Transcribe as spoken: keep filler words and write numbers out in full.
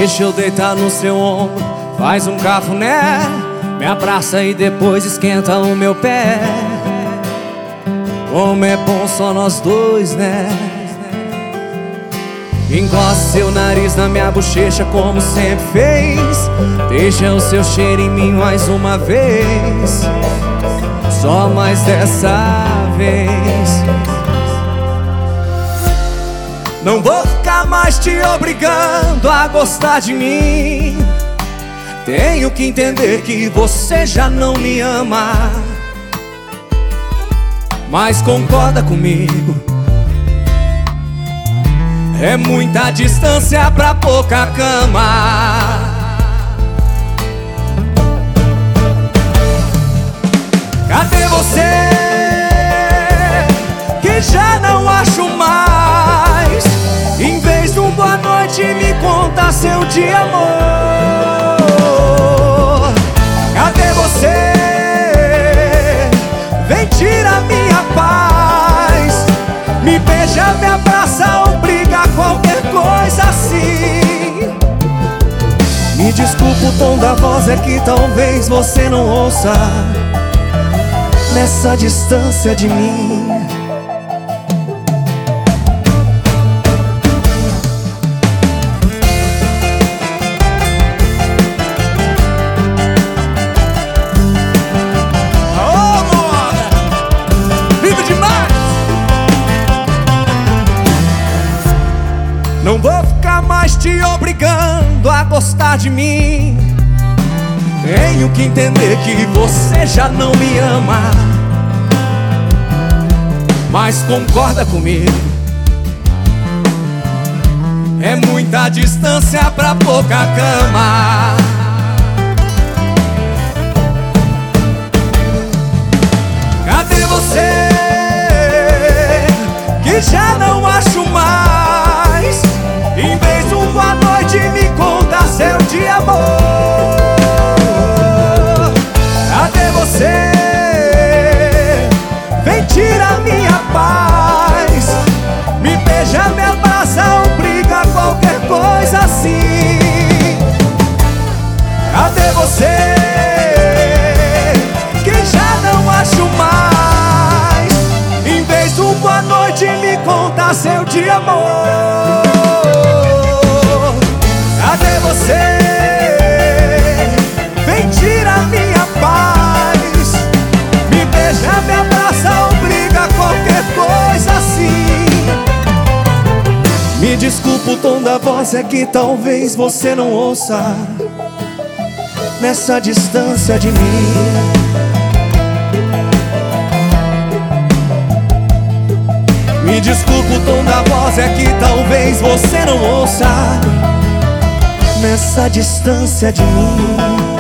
Deixa eu deitar no seu ombro, faz um cafuné, me abraça e depois esquenta o meu pé. Como é bom só nós dois, né? Encosta seu nariz na minha bochecha como sempre fez. Deixa o seu cheiro em mim mais uma vez, só mais dessa vez. Não vou ficar mais te obrigando a gostar de mim. Tenho que entender que você já não me ama, mas concorda comigo, é muita distância pra pouca cama. Cadê você, que já não acho mais? Em vez de um boa noite, me conta seu dia, amor. Cadê você? Vem tirar minha paz, me beija, me abraça, obriga qualquer coisa assim. Me desculpa, o tom da voz é que talvez você não ouça nessa distância de mim. Não vou ficar mais te obrigando a gostar de mim. Tenho que entender que você já não me ama, mas concorda comigo, é muita distância pra pouca cama. Cadê você, que já não acho mais? Em vez de um boa noite, me conta seu dia, amor. Cadê você? Vem tirar minha paz, me beija, me abraça, obriga qualquer coisa assim. Cadê você, que já não acho mais? Em vez de um boa noite, me conta seu dia, amor. Cadê você? Vem tirar minha paz, me beija, me abraça, obriga qualquer coisa assim. Me desculpa, o tom da voz é que talvez você não ouça nessa distância de mim. Me desculpa, o tom da voz é que talvez você não ouça nessa distância de mim.